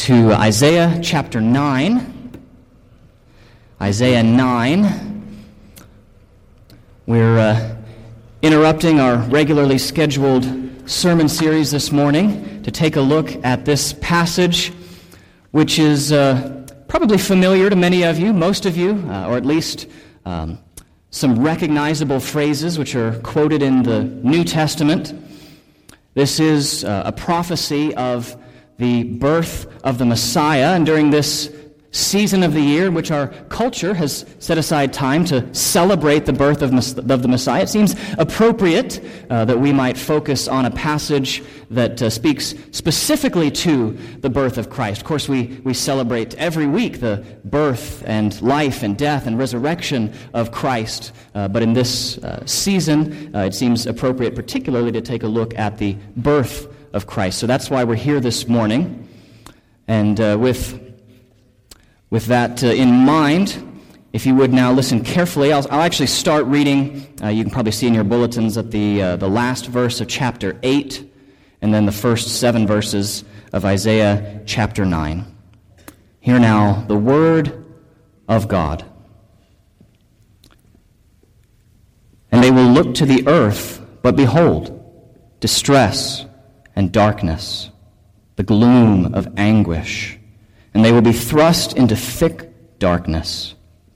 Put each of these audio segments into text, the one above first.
to Isaiah chapter 9. Isaiah 9. We're interrupting our regularly scheduled sermon series this morning to take a look at this passage, which is probably familiar to many of you, most of you, or at least some recognizable phrases which are quoted in the New Testament. This is a prophecy of the birth of the Messiah, and during this season of the year in which our culture has set aside time to celebrate the birth of the Messiah, it seems appropriate that we might focus on a passage that speaks specifically to the birth of Christ. Of course, we celebrate every week the birth and life and death and resurrection of Christ, but in this season, it seems appropriate particularly to take a look at the birth of Christ. So that's why we're here this morning. And with that in mind, if you would now listen carefully, I'll actually start reading. You can probably see in your bulletins at the last verse of chapter 8, and then the first 7 verses of Isaiah chapter 9. Hear now the word of God. And they will look to the earth, but behold, distress and darkness, the gloom of anguish, and they will be thrust into thick darkness.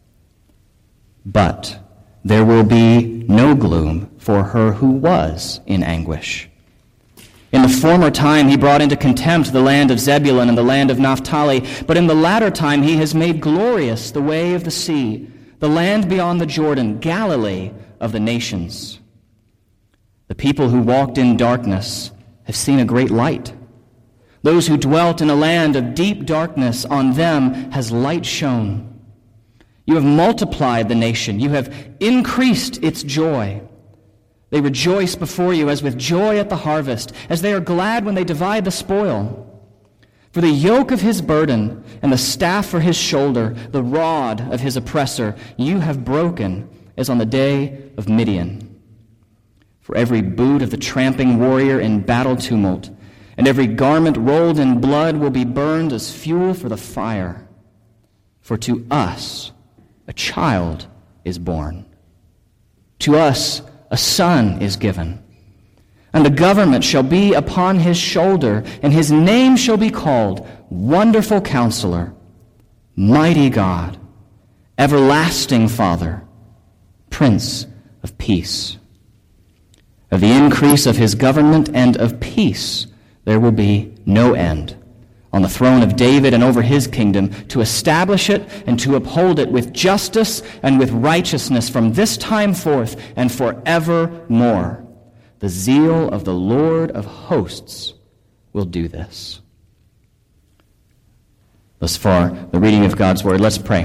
But there will be no gloom for her who was in anguish. In the former time he brought into contempt the land of Zebulun and the land of Naphtali, but in the latter time he has made glorious the way of the sea, the land beyond the Jordan, Galilee of the nations. The people who walked in darkness have seen a great light. Those who dwelt in a land of deep darkness, on them has light shone. You have multiplied the nation. You have increased its joy. They rejoice before you as with joy at the harvest, as they are glad when they divide the spoil. For the yoke of his burden and the staff for his shoulder, the rod of his oppressor, you have broken as on the day of Midian. For every boot of the tramping warrior in battle tumult, and every garment rolled in blood will be burned as fuel for the fire. For to us a child is born. To us a son is given. And the government shall be upon his shoulder, and his name shall be called Wonderful Counselor, Mighty God, Everlasting Father, Prince of Peace. Of the increase of his government and of peace there will be no end, on the throne of David and over his kingdom, to establish it and to uphold it with justice and with righteousness from this time forth and forevermore. The zeal of the Lord of hosts will do this. Thus far, the reading of God's word. Let's pray.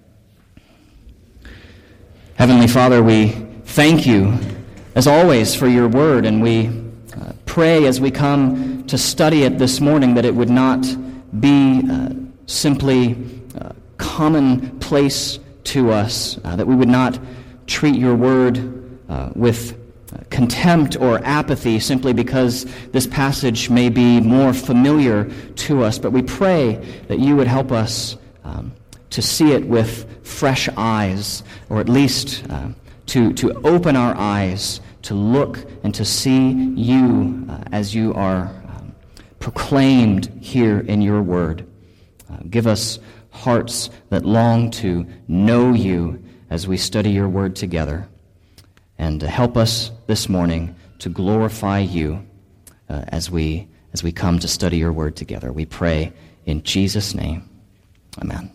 Heavenly Father, we thank you as always for your word, and we pray as we come to study it this morning that it would not be simply commonplace to us, that we would not treat your word with contempt or apathy simply because this passage may be more familiar to us, but we pray that you would help us to see it with fresh eyes, or at least to open our eyes to look and to see you as you are proclaimed here in your word. Give us hearts that long to know you as we study your word together. And help us this morning to glorify you as we come to study your word together. We pray in Jesus' name. Amen.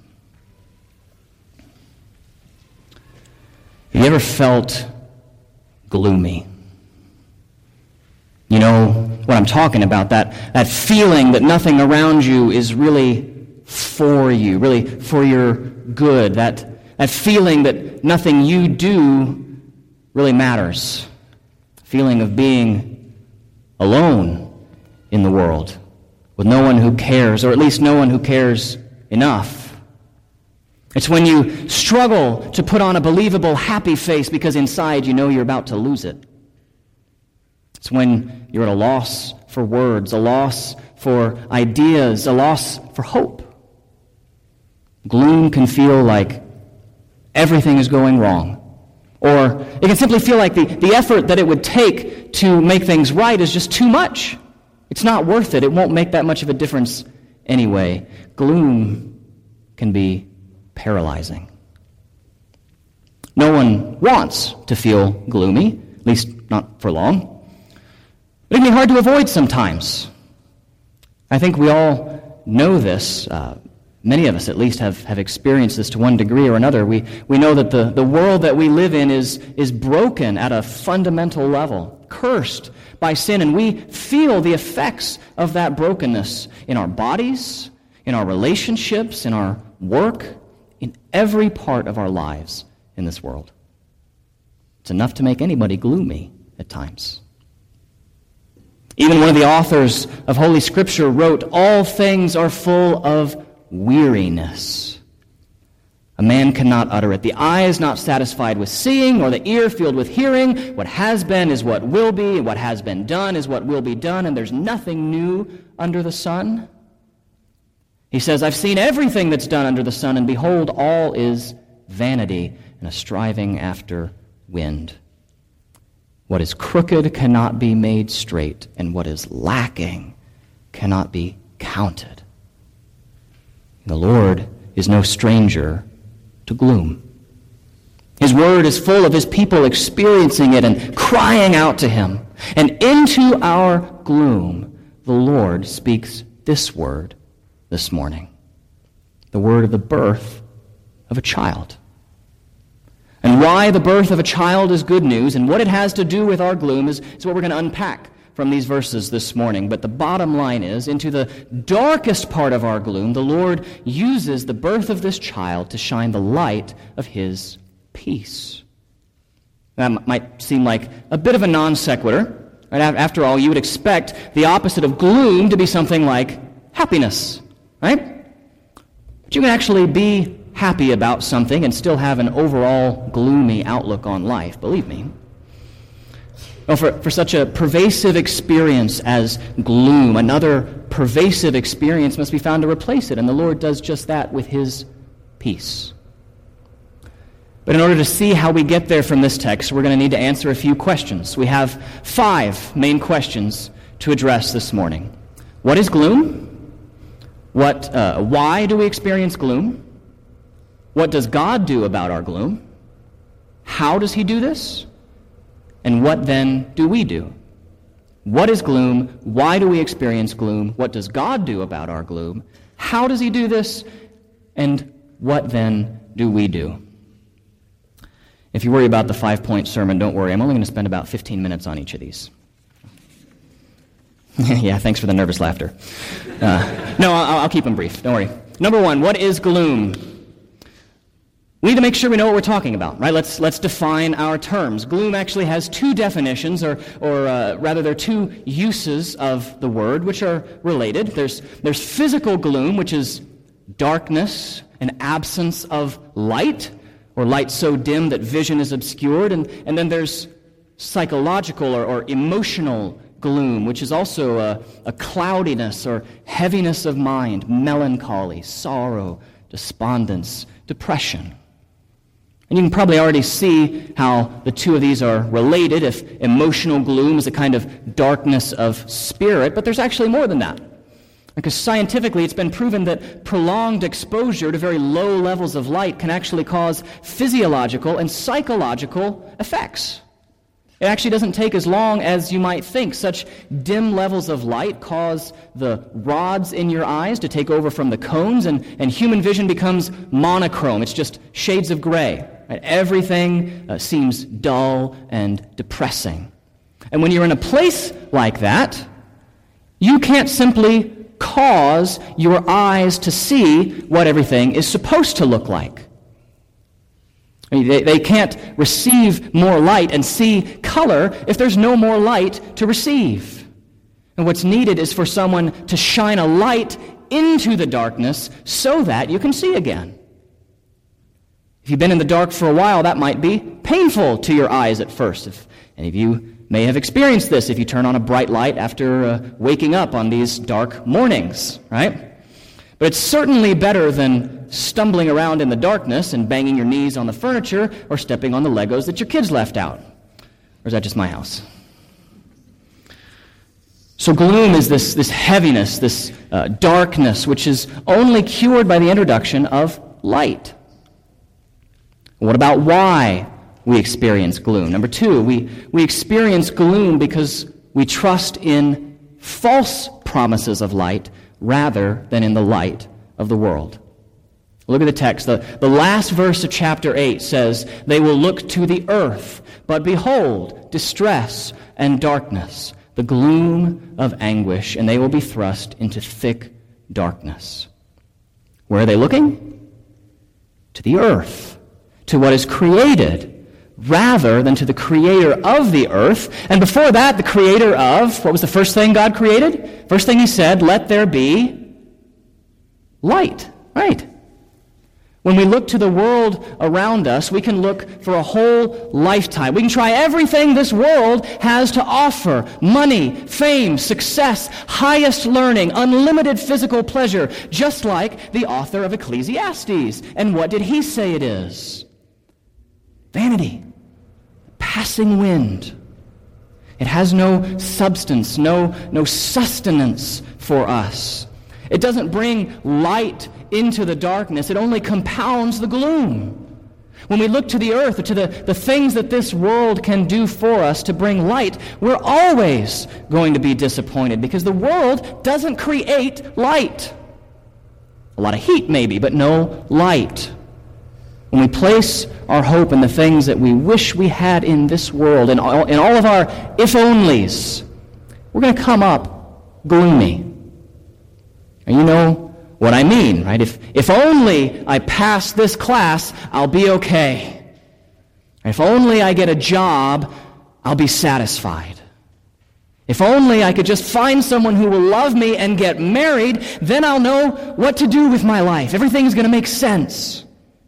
Have you ever felt gloomy? You know what I'm talking about, that feeling that nothing around you is really for you, really for your good, that feeling that nothing you do really matters, feeling of being alone in the world, with no one who cares, or at least no one who cares enough. It's when you struggle to put on a believable happy face because inside you know you're about to lose it. It's when you're at a loss for words, a loss for ideas, a loss for hope. Gloom can feel like everything is going wrong. Or it can simply feel like the effort that it would take to make things right is just too much. It's not worth it. It won't make that much of a difference anyway. Gloom can be paralyzing. No one wants to feel gloomy, at least not for long. But it can be hard to avoid sometimes. I think we all know this. Many of us, at least, have experienced this to one degree or another. We know that the world that we live in is broken at a fundamental level, cursed by sin, and we feel the effects of that brokenness in our bodies, in our relationships, in our work, in every part of our lives in this world. It's enough to make anybody gloomy at times. Even one of the authors of Holy Scripture wrote, "All things are full of weariness. A man cannot utter it. The eye is not satisfied with seeing, nor the ear filled with hearing. What has been is what will be, and what has been done is what will be done, and there's nothing new under the sun." He says, "I've seen everything that's done under the sun, and behold, all is vanity and a striving after wind. What is crooked cannot be made straight, and what is lacking cannot be counted." The Lord is no stranger to gloom. His word is full of his people experiencing it and crying out to him. And into our gloom, the Lord speaks this word this morning, the word of the birth of a child. And why the birth of a child is good news and what it has to do with our gloom is what we're going to unpack from these verses this morning. But the bottom line is, into the darkest part of our gloom, the Lord uses the birth of this child to shine the light of his peace. That might seem like a bit of a non sequitur. Right? After all, you would expect the opposite of gloom to be something like happiness, right? But you can actually be happy about something and still have an overall gloomy outlook on life, believe me. Well, for such a pervasive experience as gloom, another pervasive experience must be found to replace it, and the Lord does just that with his peace. But in order to see how we get there from this text, we're going to need to answer a few questions. We have 5 main questions to address this morning. What is gloom? Why do we experience gloom? What does God do about our gloom? How does he do this? And what then do we do? What is gloom? Why do we experience gloom? What does God do about our gloom? How does he do this? And what then do we do? If you worry about the 5-point sermon, don't worry. I'm only going to spend about 15 minutes on each of these. Yeah, thanks for the nervous laughter. No, I'll keep them brief. Don't worry. Number 1, what is gloom? We need to make sure we know what we're talking about, right? Let's define our terms. Gloom actually has 2 definitions, or rather, there are 2 uses of the word, which are related. There's physical gloom, which is darkness, an absence of light, or light so dim that vision is obscured. And then there's psychological or emotional gloom, which is also a cloudiness or heaviness of mind, melancholy, sorrow, despondence, depression. And you can probably already see how the 2 of these are related, if emotional gloom is a kind of darkness of spirit, but there's actually more than that. Because scientifically it's been proven that prolonged exposure to very low levels of light can actually cause physiological and psychological effects. It actually doesn't take as long as you might think. Such dim levels of light cause the rods in your eyes to take over from the cones, and human vision becomes monochrome. It's just shades of gray. Right? Everything seems dull and depressing. And when you're in a place like that, you can't simply cause your eyes to see what everything is supposed to look like. I mean, they can't receive more light and see color if there's no more light to receive. And what's needed is for someone to shine a light into the darkness so that you can see again. If you've been in the dark for a while, that might be painful to your eyes at first. If any of you may have experienced this if you turn on a bright light after waking up on these dark mornings, right? But it's certainly better than stumbling around in the darkness and banging your knees on the furniture or stepping on the Legos that your kids left out. Or is that just my house? So gloom is this heaviness, this darkness, which is only cured by the introduction of light. What about why we experience gloom? Number two, we experience gloom because we trust in false promises of light rather than in the light of the world. Look at the text. The last verse of chapter 8 says, "They will look to the earth, but behold, distress and darkness, the gloom of anguish, and they will be thrust into thick darkness." Where are they looking? To the earth, to what is created, rather than to the creator of the earth. And before that, the creator of, what was the first thing God created? First thing he said, "Let there be light." Right. When we look to the world around us, we can look for a whole lifetime. We can try everything this world has to offer: money, fame, success, highest learning, unlimited physical pleasure, just like the author of Ecclesiastes. And what did he say it is? Vanity, passing wind. It has no substance, no sustenance for us. It doesn't bring light into the darkness. It only compounds the gloom. When we look to the earth, or to the things that this world can do for us to bring light, we're always going to be disappointed because the world doesn't create light. A lot of heat maybe, but no light. When we place our hope in the things that we wish we had in this world, in all of our if-onlys, we're going to come up gloomy. And you know what I mean, right? If only I pass this class, I'll be okay. If only I get a job, I'll be satisfied. If only I could just find someone who will love me and get married, then I'll know what to do with my life. Everything's going to make sense.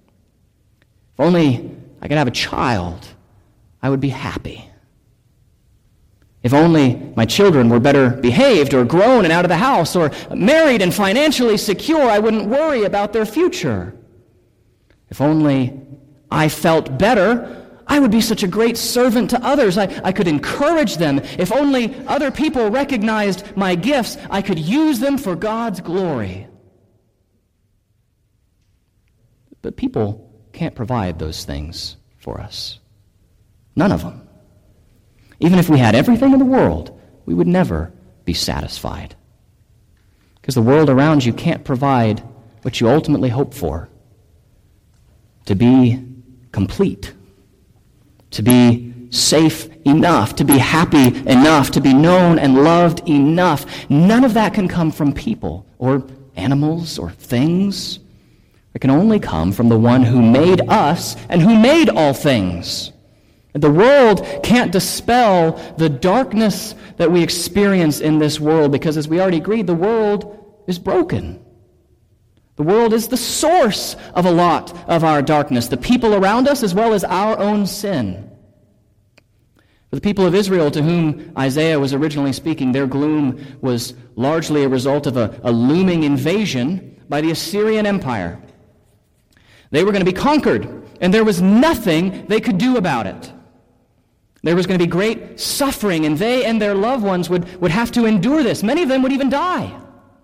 If only I could have a child, I would be happy. If only my children were better behaved or grown and out of the house or married and financially secure, I wouldn't worry about their future. If only I felt better, I would be such a great servant to others. I could encourage them. If only other people recognized my gifts, I could use them for God's glory. But people can't provide those things for us. None of them. Even if we had everything in the world, we would never be satisfied. Because the world around you can't provide what you ultimately hope for. To be complete. To be safe enough. To be happy enough. To be known and loved enough. None of that can come from people or animals or things. It can only come from the one who made us and who made all things. The world can't dispel the darkness that we experience in this world because, as we already agreed, the world is broken. The world is the source of a lot of our darkness, the people around us as well as our own sin. For the people of Israel to whom Isaiah was originally speaking, their gloom was largely a result of a looming invasion by the Assyrian Empire. They were going to be conquered, and there was nothing they could do about it. There was going to be great suffering, and they and their loved ones would have to endure this. Many of them would even die.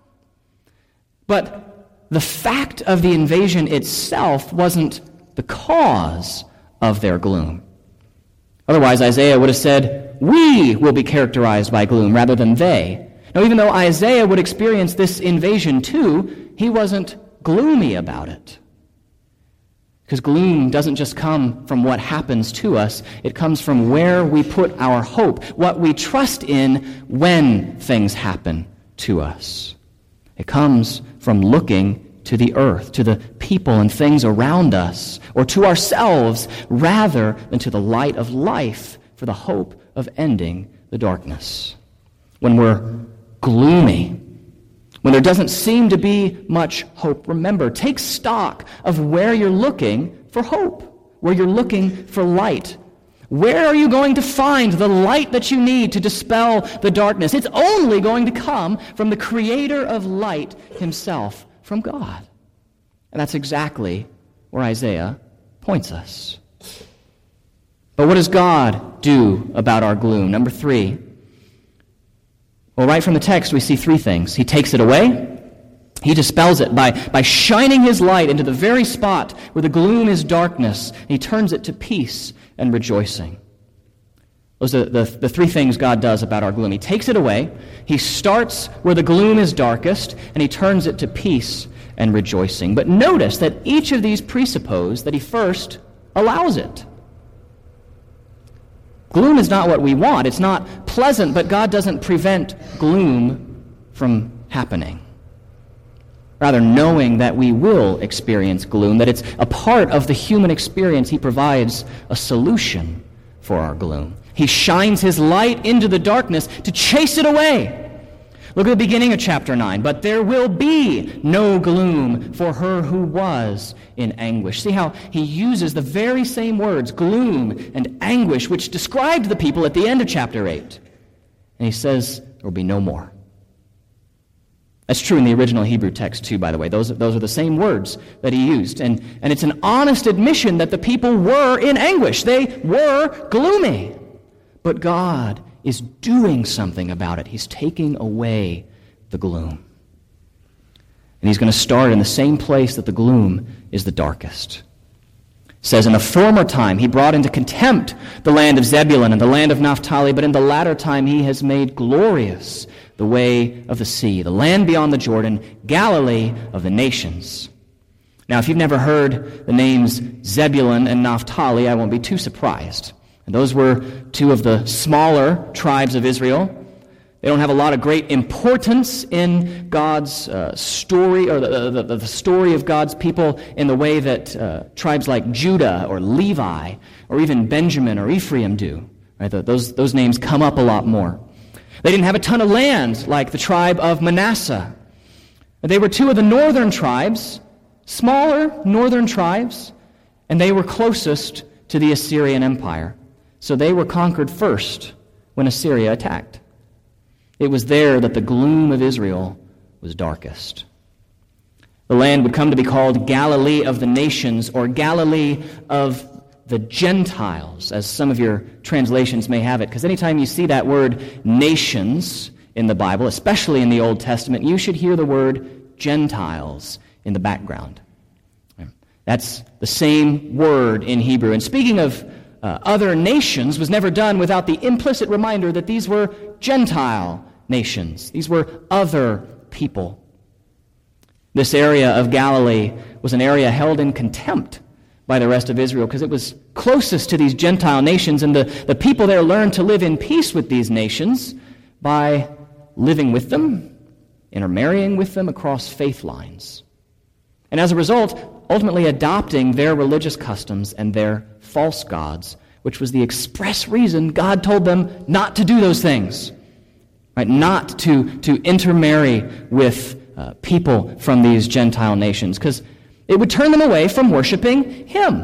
But the fact of the invasion itself wasn't the cause of their gloom. Otherwise, Isaiah would have said, "We will be characterized by gloom," rather than they. Now, even though Isaiah would experience this invasion too, he wasn't gloomy about it. Because gloom doesn't just come from what happens to us. It comes from where we put our hope, what we trust in when things happen to us. It comes from looking to the earth, to the people and things around us, or to ourselves, rather than to the light of life for the hope of ending the darkness. When we're gloomy, when there doesn't seem to be much hope, remember, take stock of where you're looking for hope, where you're looking for light. Where are you going to find the light that you need to dispel the darkness? It's only going to come from the creator of light himself, from God. And that's exactly where Isaiah points us. But what does God do about our gloom? Number 3. Well, right from the text, we see 3 things. He takes it away. He dispels it by shining his light into the very spot where the gloom is darkness. And he turns it to peace and rejoicing. Those are the 3 things God does about our gloom. He takes it away. He starts where the gloom is darkest, and he turns it to peace and rejoicing. But notice that each of these presuppose that he first allows it. Gloom is not what we want. It's not pleasant, but God doesn't prevent gloom from happening. Rather, knowing that we will experience gloom, that it's a part of the human experience, he provides a solution for our gloom. He shines his light into the darkness to chase it away. Look at the beginning of chapter 9. But there will be no gloom for her who was in anguish. See how he uses the very same words, gloom and anguish, which described the people at the end of chapter 8. And he says, there will be no more. That's true in the original Hebrew text too, by the way. Those are the same words that he used. And it's an honest admission that the people were in anguish. They were gloomy. But God is doing something about it. He's taking away the gloom. And he's going to start in the same place that the gloom is the darkest. It says, in the former time he brought into contempt the land of Zebulun and the land of Naphtali, but in the latter time he has made glorious the way of the sea, the land beyond the Jordan, Galilee of the nations. Now, if you've never heard the names Zebulun and Naphtali, I won't be too surprised. And those were 2 of the smaller tribes of Israel. They don't have a lot of great importance in God's story, or the story of God's people, in the way that tribes like Judah or Levi or even Benjamin or Ephraim do. Right? Those names come up a lot more. They didn't have a ton of land like the tribe of Manasseh. They were 2 of the northern tribes, smaller northern tribes, and they were closest to the Assyrian Empire. So they were conquered first when Assyria attacked. It was there that the gloom of Israel was darkest. The land would come to be called Galilee of the nations, or Galilee of the Gentiles, as some of your translations may have it. Because anytime you see that word nations in the Bible, especially in the Old Testament, you should hear the word Gentiles in the background. That's the same word in Hebrew. And speaking of other nations was never done without the implicit reminder that these were Gentile nations. These were other people. This area of Galilee was an area held in contempt by the rest of Israel because it was closest to these Gentile nations, and the people there learned to live in peace with these nations by living with them, intermarrying with them across faith lines. And as a result, ultimately adopting their religious customs and their false gods, which was the express reason God told them not to do those things, right? Not to intermarry with people from these Gentile nations, because it would turn them away from worshiping Him.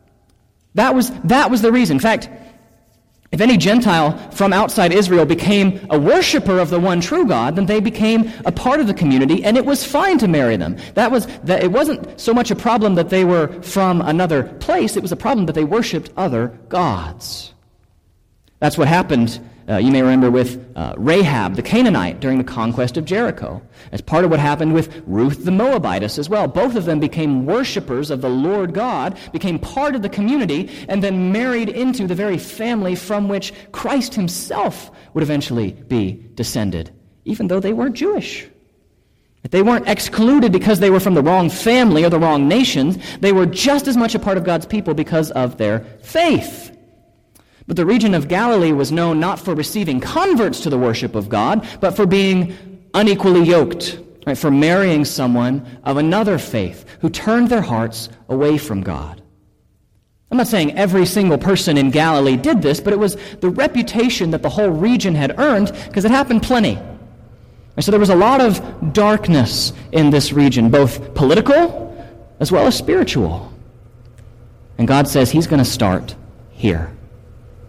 That was the reason. In fact, if any Gentile from outside Israel became a worshiper of the one true God, then they became a part of the community, and it was fine to marry them. It wasn't so much a problem that they were from another place, it was a problem that they worshipped other gods. That's what happened, you may remember, with Rahab the Canaanite during the conquest of Jericho. As part of what happened with Ruth the Moabitess as well. Both of them became worshipers of the Lord God, became part of the community, and then married into the very family from which Christ himself would eventually be descended, even though they weren't Jewish. They weren't excluded because they were from the wrong family or the wrong nations. They were just as much a part of God's people because of their faith. But the region of Galilee was known not for receiving converts to the worship of God, but for being unequally yoked, right? For marrying someone of another faith who turned their hearts away from God. I'm not saying every single person in Galilee did this, but it was the reputation that the whole region had earned because it happened plenty. And so there was a lot of darkness in this region, both political as well as spiritual. And God says He's going to start here.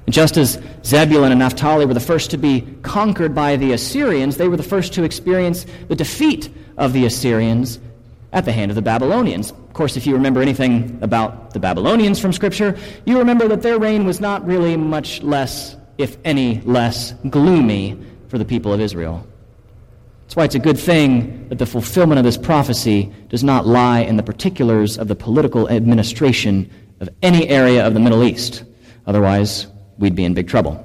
And just as Zebulun and Naphtali were the first to be conquered by the Assyrians, they were the first to experience the defeat of the Assyrians at the hand of the Babylonians. Of course, if you remember anything about the Babylonians from Scripture, you remember that their reign was not really much less, if any less, gloomy for the people of Israel. That's why it's a good thing that the fulfillment of this prophecy does not lie in the particulars of the political administration of any area of the Middle East. Otherwise, we'd be in big trouble.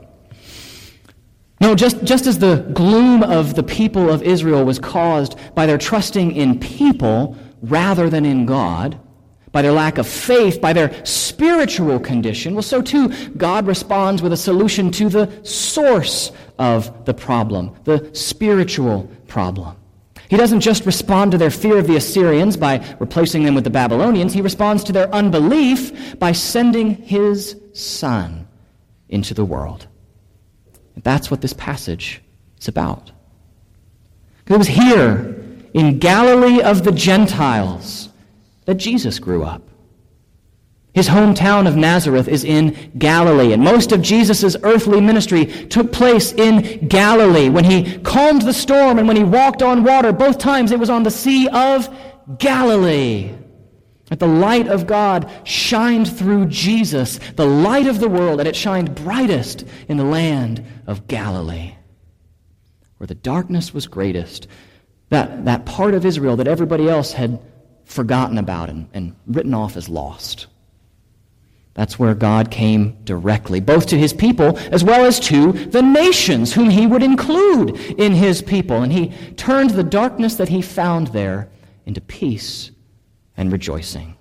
No, just as the gloom of the people of Israel was caused by their trusting in people rather than in God, by their lack of faith, by their spiritual condition, well, so too God responds with a solution to the source of the problem, the spiritual problem. He doesn't just respond to their fear of the Assyrians by replacing them with the Babylonians. He responds to their unbelief by sending his Son into the world. And that's what this passage is about. It was here, in Galilee of the Gentiles, that Jesus grew up. His hometown of Nazareth is in Galilee, and most of Jesus' earthly ministry took place in Galilee. When he calmed the storm and when he walked on water, both times it was on the Sea of Galilee. That the light of God shined through Jesus, the light of the world, and it shined brightest in the land of Galilee, where the darkness was greatest. That part of Israel that everybody else had forgotten about and written off as lost. That's where God came directly, both to his people as well as to the nations whom he would include in his people. And he turned the darkness that he found there into peace and rejoicing.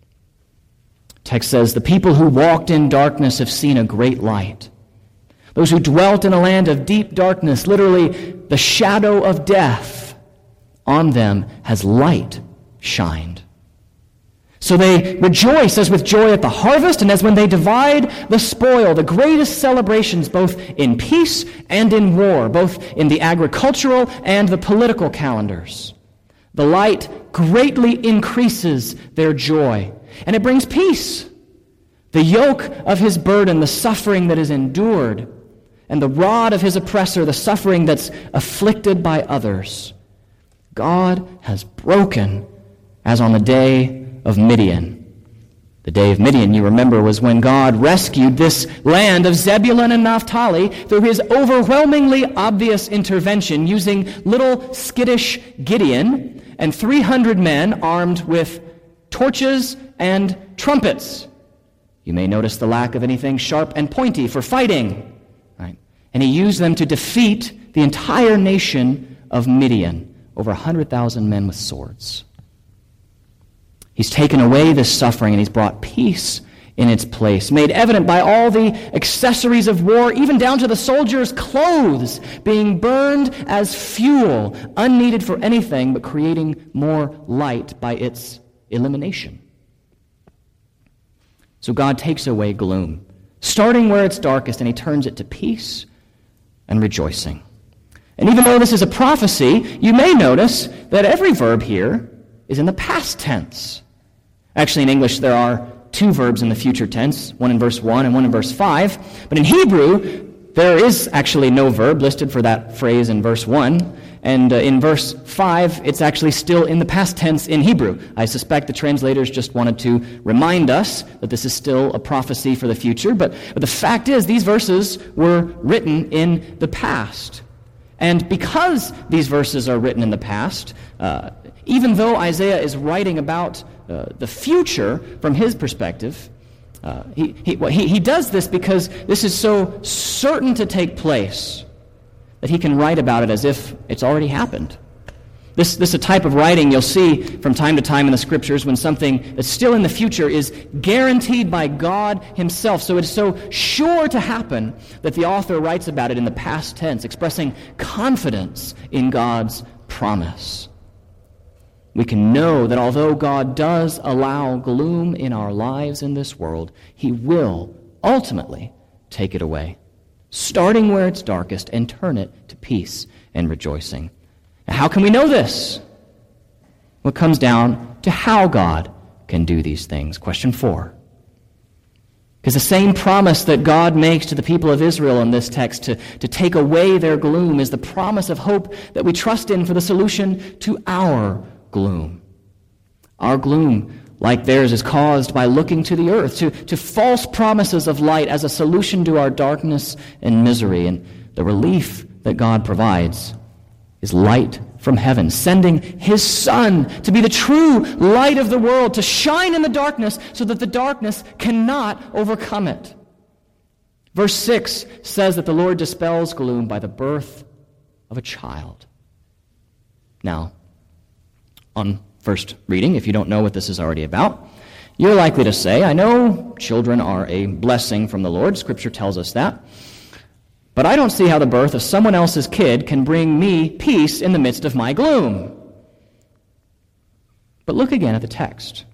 Text says, the people who walked in darkness have seen a great light. Those who dwelt in a land of deep darkness, literally the shadow of death, on them has light shined. So they rejoice as with joy at the harvest, and as when they divide the spoil, the greatest celebrations both in peace and in war, both in the agricultural and the political calendars. The light greatly increases their joy, and it brings peace. The yoke of his burden, the suffering that is endured, and the rod of his oppressor, the suffering that's afflicted by others, God has broken as on the day of Midian. The day of Midian, you remember, was when God rescued this land of Zebulun and Naphtali through his overwhelmingly obvious intervention using little skittish Gideon and 300 men armed with torches and trumpets. You may notice the lack of anything sharp and pointy for fighting. Right? And he used them to defeat the entire nation of Midian, over 100,000 men with swords. He's taken away this suffering and he's brought peace in its place, made evident by all the accessories of war, even down to the soldiers' clothes being burned as fuel, unneeded for anything but creating more light by its elimination. So God takes away gloom, starting where it's darkest, and he turns it to peace and rejoicing. And even though this is a prophecy, you may notice that every verb here is in the past tense. Actually, in English, there are two verbs in the future tense, one in verse 1 and one in verse 5. But in Hebrew, there is actually no verb listed for that phrase in verse 1. And in verse 5, it's actually still in the past tense in Hebrew. I suspect the translators just wanted to remind us that this is still a prophecy for the future. But the fact is, these verses were written in the past. And because these verses are written in the past, even though Isaiah is writing about the future from his perspective, he does this because this is so certain to take place that he can write about it as if it's already happened. This is a type of writing you'll see from time to time in the Scriptures when something that's still in the future is guaranteed by God himself. So it is so sure to happen that the author writes about it in the past tense, expressing confidence in God's promise. We can know that although God does allow gloom in our lives in this world, he will ultimately take it away, starting where it's darkest and turn it to peace and rejoicing. Now, how can we know this? Well, it comes down to how God can do these things. Question 4. Because the same promise that God makes to the people of Israel in this text to take away their gloom is the promise of hope that we trust in for the solution to our gloom. Our gloom, like theirs, is caused by looking to the earth, to false promises of light as a solution to our darkness and misery. And the relief that God provides is light from heaven, sending His Son to be the true light of the world, to shine in the darkness so that the darkness cannot overcome it. Verse 6 says that the Lord dispels gloom by the birth of a child. Now, on first reading, if you don't know what this is already about, you're likely to say, I know children are a blessing from the Lord. Scripture tells us that. But I don't see how the birth of someone else's kid can bring me peace in the midst of my gloom. But look again at the text.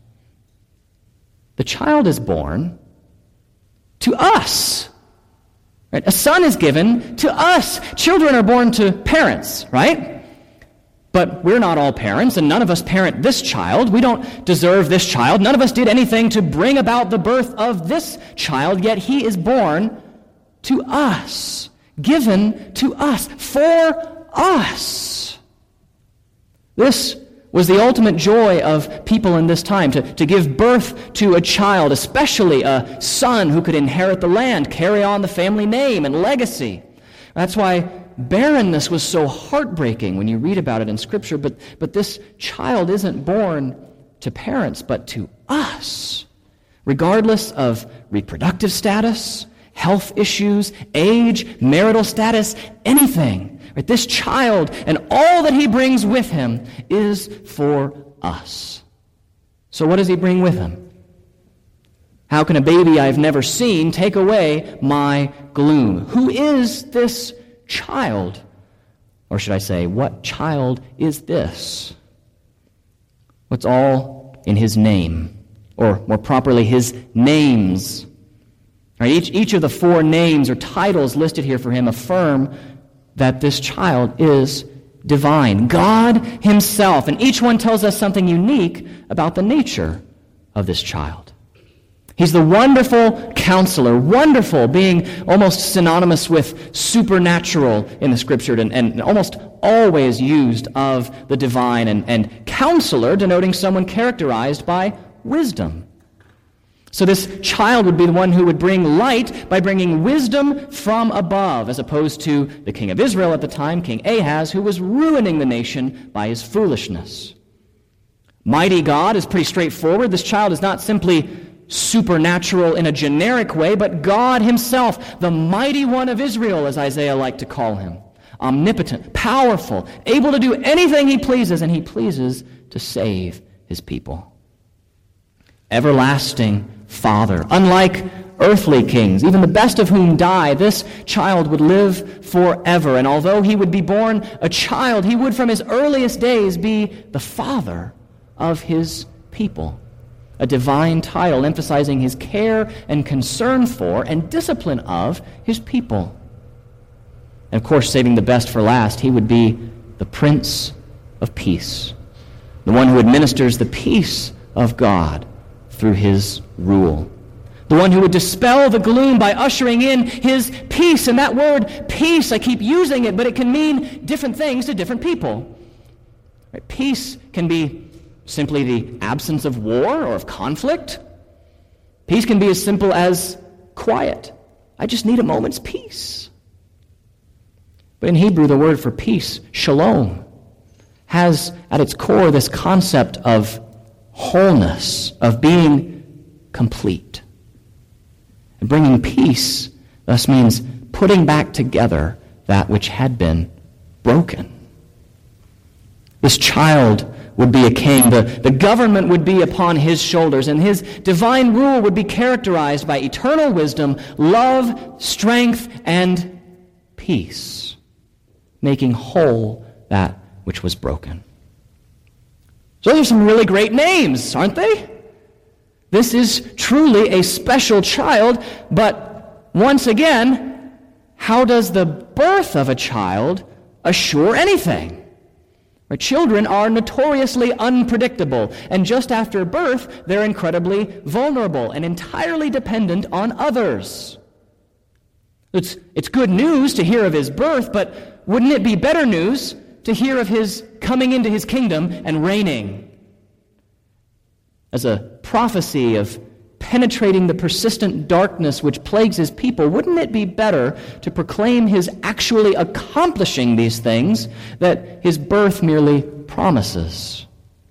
The child is born to us. Right? A son is given to us. Children are born to parents, right? But we're not all parents, and none of us parent this child. We don't deserve this child. None of us did anything to bring about the birth of this child, yet he is born to us, given to us, for us. This was the ultimate joy of people in this time, to give birth to a child, especially a son who could inherit the land, carry on the family name and legacy. That's why barrenness was so heartbreaking when you read about it in Scripture, but this child isn't born to parents, but to us, regardless of reproductive status, health issues, age, marital status, anything. Right? This child and all that he brings with him is for us. So what does he bring with him? How can a baby I've never seen take away my gloom? Who is this child? Or should I say, what child is this? What's all in his name? Or more properly, his names. Right, each of the four names or titles listed here for him affirm that this child is divine, God himself. And each one tells us something unique about the nature of this child. He's the wonderful counselor, wonderful being almost synonymous with supernatural in the Scripture and almost always used of the divine, and counselor denoting someone characterized by wisdom. So this child would be the one who would bring light by bringing wisdom from above, as opposed to the king of Israel at the time, King Ahaz, who was ruining the nation by his foolishness. Mighty God is pretty straightforward. This child is not simply supernatural in a generic way, but God himself, the mighty one of Israel, as Isaiah liked to call him. Omnipotent, powerful, able to do anything he pleases, and he pleases to save his people. Everlasting Father. Unlike earthly kings, even the best of whom die, this child would live forever. And although he would be born a child, he would from his earliest days be the father of his people. A divine title emphasizing his care and concern for and discipline of his people. And of course, saving the best for last, he would be the Prince of Peace, the one who administers the peace of God through his rule. The one who would dispel the gloom by ushering in his peace. And that word, peace, I keep using it, but it can mean different things to different people. Right? Peace can be simply the absence of war or of conflict. Peace can be as simple as quiet. I just need a moment's peace. But in Hebrew, the word for peace, shalom, has at its core this concept of wholeness, of being complete. And bringing peace thus means putting back together that which had been broken. This child would be a king. The government would be upon his shoulders, and his divine rule would be characterized by eternal wisdom, love, strength, and peace, making whole that which was broken. So those are some really great names, aren't they? This is truly a special child, but once again, how does the birth of a child assure anything? Right? Children are notoriously unpredictable, and just after birth, they're incredibly vulnerable and entirely dependent on others. It's good news to hear of his birth, but wouldn't it be better news to hear of his coming into his kingdom and reigning? As a prophecy of penetrating the persistent darkness which plagues his people, wouldn't it be better to proclaim his actually accomplishing these things that his birth merely promises?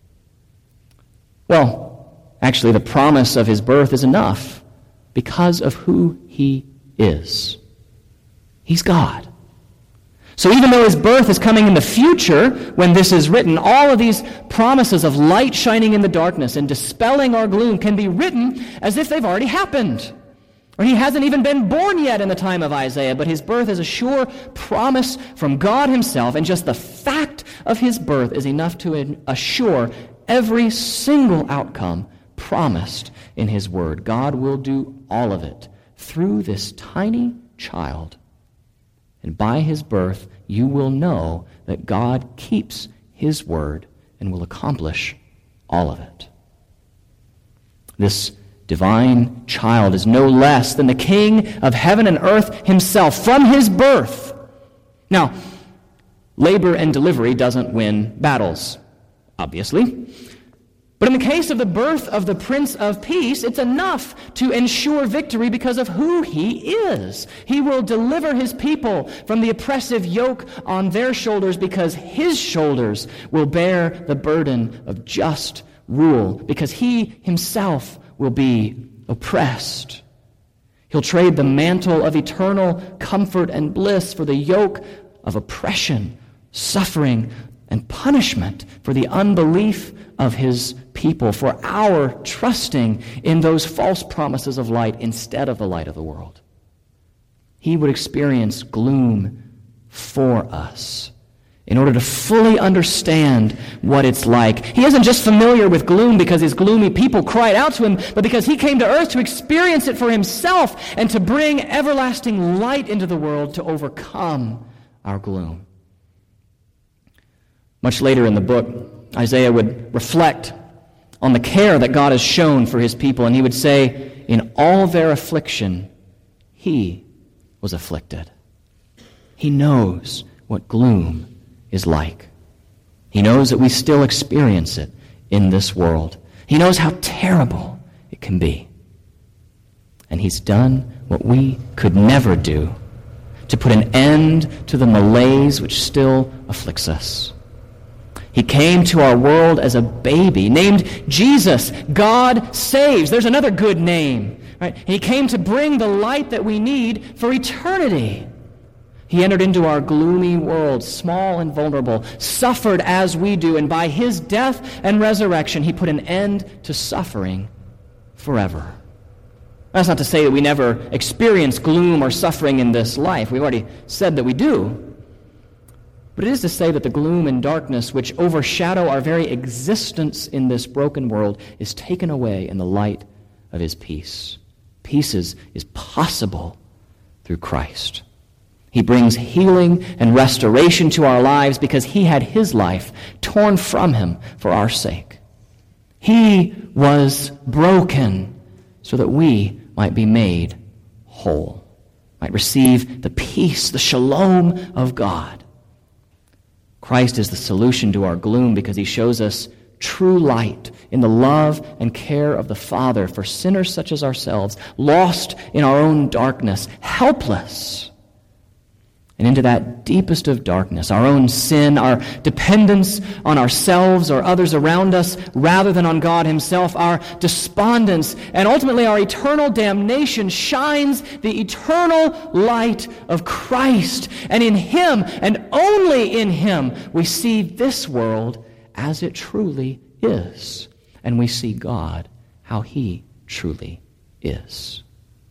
Well, actually, the promise of his birth is enough because of who he is. He's God. So even though his birth is coming in the future, when this is written, all of these promises of light shining in the darkness and dispelling our gloom can be written as if they've already happened. Or he hasn't even been born yet in the time of Isaiah, but his birth is a sure promise from God himself, and just the fact of his birth is enough to assure every single outcome promised in his word. God will do all of it through this tiny child. And by his birth, you will know that God keeps his word and will accomplish all of it. This divine child is no less than the King of heaven and earth himself from his birth. Now, labor and delivery doesn't win battles, obviously. But in the case of the birth of the Prince of Peace, it's enough to ensure victory because of who he is. He will deliver his people from the oppressive yoke on their shoulders because his shoulders will bear the burden of just rule, because he himself will be oppressed. He'll trade the mantle of eternal comfort and bliss for the yoke of oppression, suffering, and punishment for the unbelief of his people, for our trusting in those false promises of light instead of the light of the world. He would experience gloom for us in order to fully understand what it's like. He isn't just familiar with gloom because his gloomy people cried out to him, but because he came to earth to experience it for himself and to bring everlasting light into the world to overcome our gloom. Much later in the book, Isaiah would reflect on the care that God has shown for his people, and he would say, in all their affliction, he was afflicted. He knows what gloom is like. He knows that we still experience it in this world. He knows how terrible it can be. And he's done what we could never do to put an end to the malaise which still afflicts us. He came to our world as a baby, named Jesus. God saves. There's another good name. Right? He came to bring the light that we need for eternity. He entered into our gloomy world, small and vulnerable, suffered as we do, and by his death and resurrection, he put an end to suffering forever. That's not to say that we never experience gloom or suffering in this life. We've already said that we do. But it is to say that the gloom and darkness which overshadow our very existence in this broken world is taken away in the light of his peace. Peace is possible through Christ. He brings healing and restoration to our lives because he had his life torn from him for our sake. He was broken so that we might be made whole, might receive the peace, the shalom of God. Christ is the solution to our gloom because he shows us true light in the love and care of the Father for sinners such as ourselves, lost in our own darkness, helpless. And into that deepest of darkness, our own sin, our dependence on ourselves or others around us rather than on God himself, our despondence, and ultimately our eternal damnation shines the eternal light of Christ. And in him, and only in him, we see this world as it truly is. And we see God how he truly is.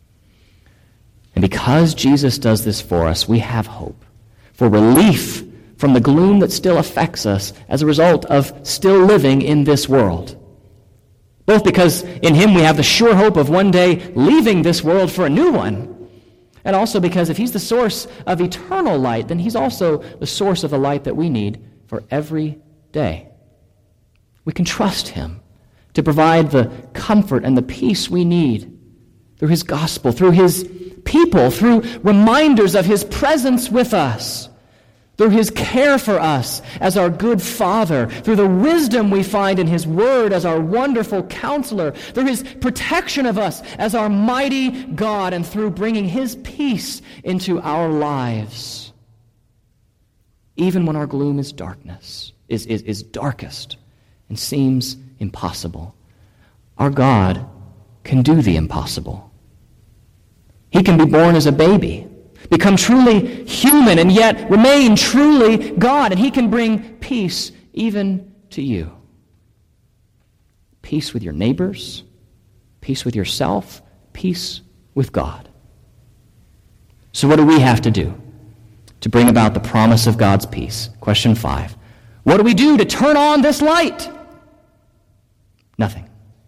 And because Jesus does this for us, we have hope for relief from the gloom that still affects us as a result of still living in this world. Both because in him we have the sure hope of one day leaving this world for a new one, and also because if he's the source of eternal light, then he's also the source of the light that we need for every day. We can trust him to provide the comfort and the peace we need through his gospel, through his people, through reminders of his presence with us, through his care for us as our good Father, through the wisdom we find in his word as our wonderful counselor, through his protection of us as our mighty God, and through bringing his peace into our lives. Even when our gloom is darkness, is darkest and seems impossible, our God can do the impossible. He can be born as a baby, become truly human, and yet remain truly God, and he can bring peace even to you. Peace with your neighbors, peace with yourself, peace with God. So what do we have to do to bring about the promise of God's peace? Question 5. What do we do to turn on this light? Nothing.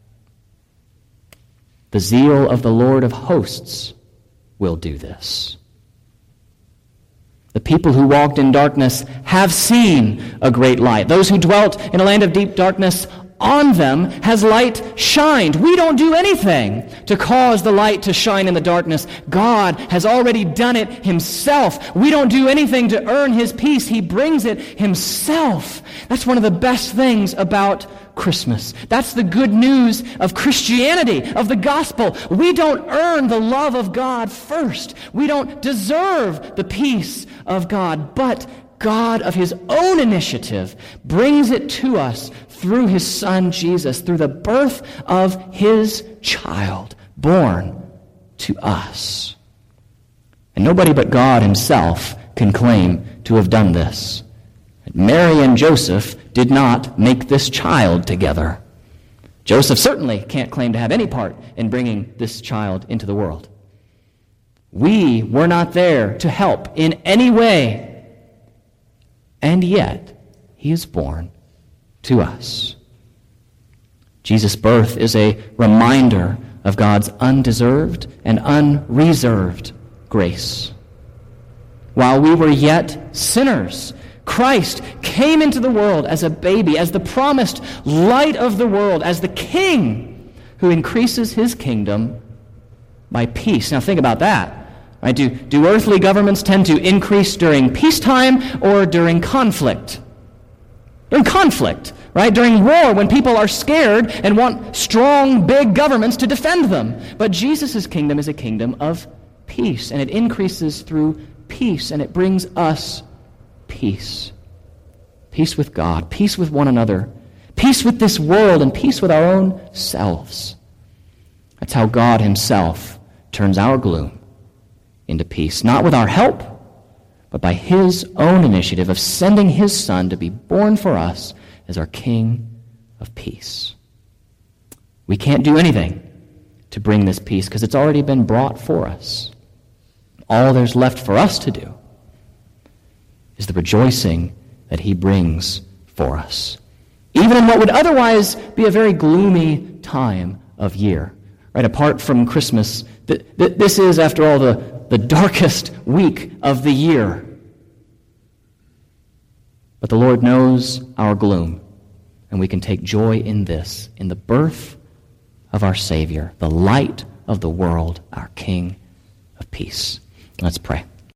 The zeal of the Lord of hosts will do this. The people who walked in darkness have seen a great light. Those who dwelt in a land of deep darkness, on them has light shined. We don't do anything to cause the light to shine in the darkness. God has already done it himself. We don't do anything to earn his peace. He brings it himself. That's one of the best things about Christmas. That's the good news of Christianity, of the gospel. We don't earn the love of God first. We don't deserve the peace of God, but God, of his own initiative, brings it to us through his Son, Jesus, through the birth of his child, born to us. And nobody but God himself can claim to have done this. Mary and Joseph did not make this child together. Joseph certainly can't claim to have any part in bringing this child into the world. We were not there to help in any way. And yet, he is born to us. Jesus' birth is a reminder of God's undeserved and unreserved grace. While we were yet sinners, Christ came into the world as a baby, as the promised light of the world, as the king who increases his kingdom by peace. Now think about that. Right? Do earthly governments tend to increase during peacetime or during conflict? During conflict, right? During war, when people are scared and want strong, big governments to defend them. But Jesus' kingdom is a kingdom of peace, and it increases through peace, and it brings us peace. Peace with God, peace with one another, peace with this world, and peace with our own selves. That's how God himself turns our gloom into peace, not with our help, but by his own initiative of sending his Son to be born for us as our King of peace. We can't do anything to bring this peace because it's already been brought for us. All there's left for us to do is the rejoicing that he brings for us, even in what would otherwise be a very gloomy time of year. Right? Apart from Christmas, this is, after all, the darkest week of the year. But the Lord knows our gloom, and we can take joy in this, in the birth of our Savior, the light of the world, our King of peace. Let's pray.